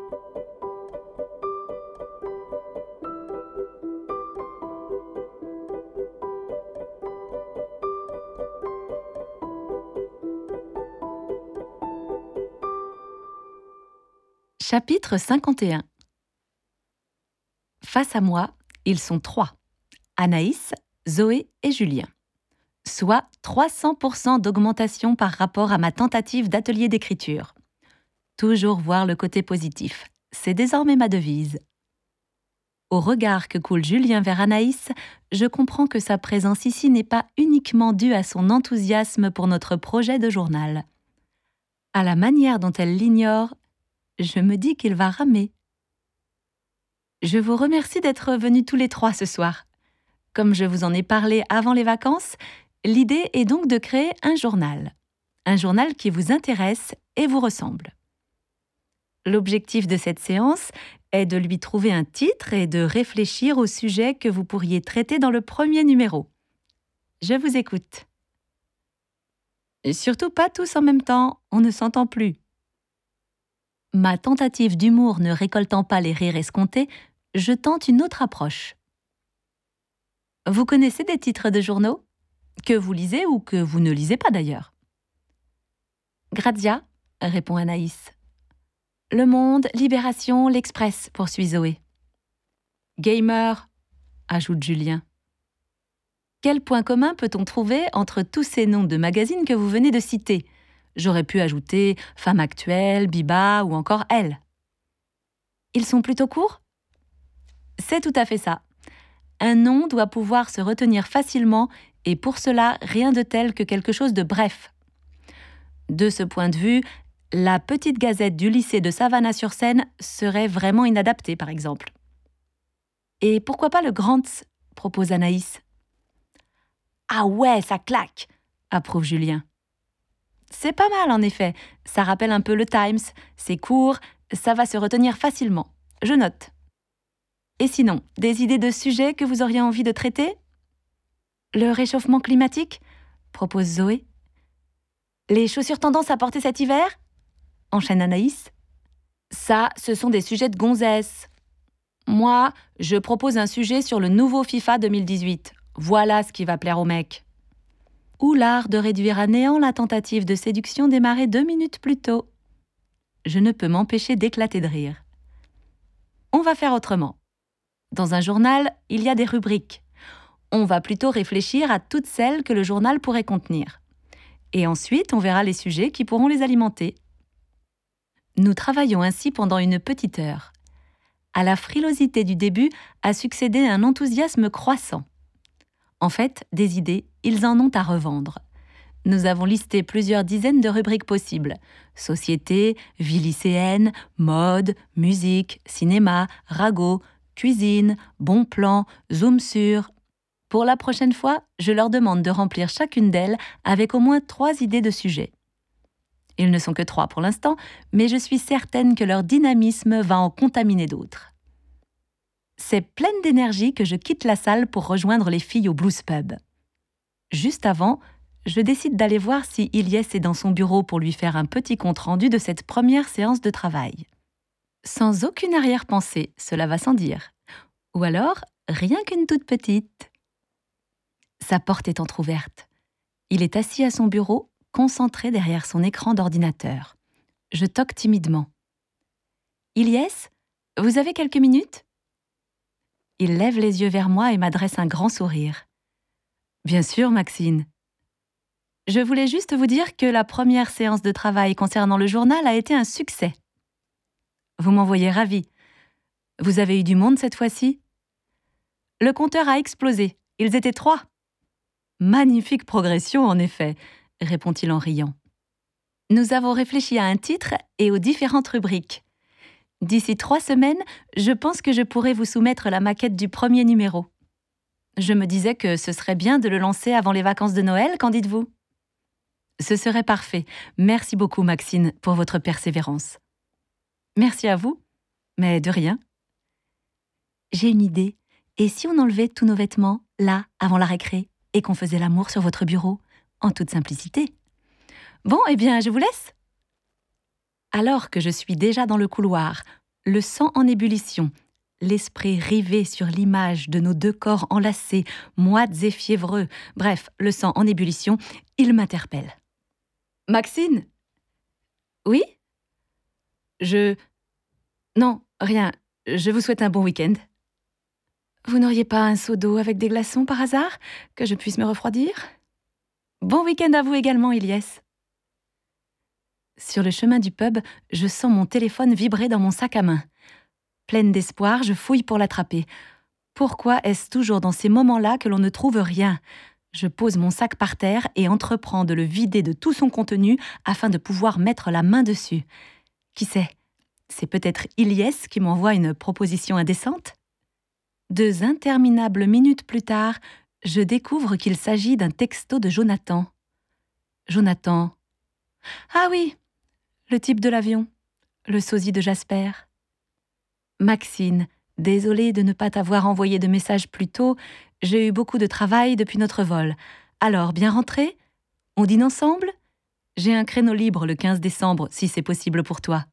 Chapitre 51. Face à moi, ils sont 3. Anaïs, Zoé et Julien. Soit 300% d'augmentation par rapport à ma tentative d'atelier d'écriture. Toujours voir le côté positif. C'est désormais ma devise. Au regard que coule Julien vers Anaïs, je comprends que sa présence ici n'est pas uniquement due à son enthousiasme pour notre projet de journal. À la manière dont elle l'ignore, je me dis qu'il va ramer. Je vous remercie d'être venus tous les 3 ce soir. Comme je vous en ai parlé avant les vacances, l'idée est donc de créer un journal. Un journal qui vous intéresse et vous ressemble. L'objectif de cette séance est de lui trouver un titre et de réfléchir au sujet que vous pourriez traiter dans le premier numéro. Je vous écoute. Et surtout pas tous en même temps, on ne s'entend plus. Ma tentative d'humour ne récoltant pas les rires escomptés, je tente une autre approche. Vous connaissez des titres de journaux ? Que vous lisez ou que vous ne lisez pas d'ailleurs ? Grazia, répond Anaïs. Le Monde, Libération, L'Express, poursuit Zoé. Gamer, ajoute Julien. Quel point commun peut-on trouver entre tous ces noms de magazines que vous venez de citer ? J'aurais pu ajouter Femme Actuelle, Biba ou encore Elle. Ils sont plutôt courts ? C'est tout à fait ça. Un nom doit pouvoir se retenir facilement et pour cela, rien de tel que quelque chose de bref. De ce point de vue, la petite gazette du lycée de Savannah-sur-Seine serait vraiment inadaptée, par exemple. Et pourquoi pas le Grant's, propose Anaïs. Ah ouais, ça claque, approuve Julien. C'est pas mal en effet, ça rappelle un peu le Times, c'est court, ça va se retenir facilement. Je note. Et sinon, des idées de sujets que vous auriez envie de traiter ? Le réchauffement climatique ? Propose Zoé. Les chaussures tendance à porter cet hiver ? Enchaîne Anaïs. Ça, ce sont des sujets de gonzesse. Moi, je propose un sujet sur le nouveau FIFA 2018. Voilà ce qui va plaire aux mecs. Ou l'art de réduire à néant la tentative de séduction démarrée 2 minutes plus tôt. Je ne peux m'empêcher d'éclater de rire. On va faire autrement. Dans un journal, il y a des rubriques. On va plutôt réfléchir à toutes celles que le journal pourrait contenir. Et ensuite, on verra les sujets qui pourront les alimenter. Nous travaillons ainsi pendant une petite heure. À la frilosité du début a succédé un enthousiasme croissant. En fait, des idées, ils en ont à revendre. Nous avons listé plusieurs dizaines de rubriques possibles. Société, vie lycéenne, mode, musique, cinéma, ragot, cuisine, bon plan, zoom sur. Pour la prochaine fois, je leur demande de remplir chacune d'elles avec au moins 3 idées de sujets. Ils ne sont que 3 pour l'instant, mais je suis certaine que leur dynamisme va en contaminer d'autres. C'est pleine d'énergie que je quitte la salle pour rejoindre les filles au Blues Pub. Juste avant, je décide d'aller voir si Ilyes est dans son bureau pour lui faire un petit compte-rendu de cette première séance de travail. Sans aucune arrière-pensée, cela va sans dire. Ou alors, rien qu'une toute petite. Sa porte est entr'ouverte. Il est assis à son bureau, concentré derrière son écran d'ordinateur. Je toque timidement. « Ilyes, vous avez quelques minutes ?» Il lève les yeux vers moi et m'adresse un grand sourire. « Bien sûr, Maxine. Je voulais juste vous dire que la première séance de travail concernant le journal a été un succès. Vous m'en voyez ravie. Vous avez eu du monde cette fois-ci ? Le compteur a explosé. Ils étaient 3. Magnifique progression, en effet, répond-il en riant. Nous avons réfléchi à un titre et aux différentes rubriques. D'ici 3 semaines, je pense que je pourrai vous soumettre la maquette du premier numéro. Je me disais que ce serait bien de le lancer avant les vacances de Noël, qu'en dites-vous ? Ce serait parfait. Merci beaucoup, Maxine, pour votre persévérance. Merci à vous, mais de rien. J'ai une idée. Et si on enlevait tous nos vêtements, là, avant la récré, et qu'on faisait l'amour sur votre bureau, en toute simplicité ? Bon, eh bien, je vous laisse. Alors que je suis déjà dans le couloir, Le sang en ébullition, l'esprit rivé sur l'image de nos deux corps enlacés, moites et fiévreux, bref, le sang en ébullition, il m'interpelle. « Maxine ? Oui ? Non, rien. Je vous souhaite un bon week-end. Vous n'auriez pas un seau d'eau avec des glaçons par hasard, que je puisse me refroidir ? Bon week-end à vous également, Ilyes. Sur le chemin du pub, je sens mon téléphone vibrer dans mon sac à main. Pleine d'espoir, je fouille pour l'attraper. Pourquoi est-ce toujours dans ces moments-là que l'on ne trouve rien ? Je pose mon sac par terre et entreprends de le vider de tout son contenu afin de pouvoir mettre la main dessus. Qui sait ? C'est peut-être Ilyes qui m'envoie une proposition indécente ? 2 interminables minutes plus tard, je découvre qu'il s'agit d'un texto de Jonathan. Jonathan. Ah oui, le type de l'avion, le sosie de Jasper. Maxine, désolée de ne pas t'avoir envoyé de message plus tôt, j'ai eu beaucoup de travail depuis notre vol. Alors, bien rentré ? On dîne ensemble ? J'ai un créneau libre le 15 décembre, si c'est possible pour toi.